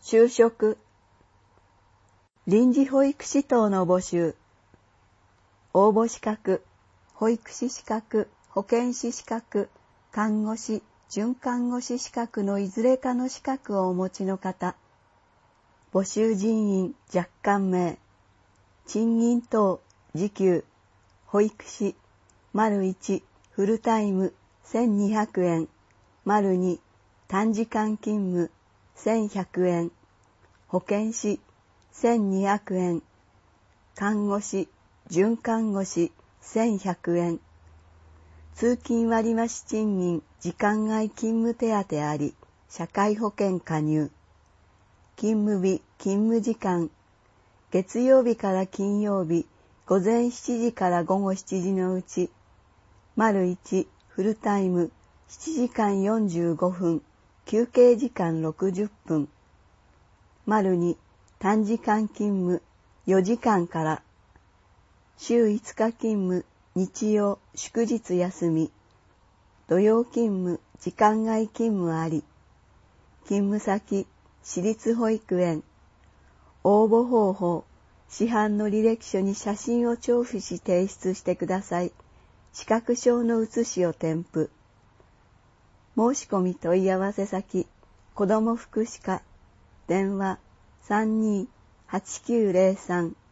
就職。臨時保育士等の募集。応募資格、保育士資格、保健師資格、看護師、准看護師資格のいずれかの資格をお持ちの方。募集人員若干名。賃金等、時給、保育士、1、フルタイム、1200円、2、短時間勤務、1100円、保健師、1200円、看護師、准看護師、1100円、通勤割増賃金、時間外勤務手当あり、社会保険加入、勤務日、勤務時間、月曜日から金曜日、午前7時から午後7時のうち、1、フルタイム、7時間45分、休憩時間60分、2、短時間勤務、4時間から、週5日勤務、日曜、祝日休み、土曜勤務、時間外勤務あり、勤務先、私立保育園、応募方法、市販の履歴書に写真を調布し提出してください。資格証の写しを添付。申し込み問い合わせ先、子ども福祉課、電話32-8903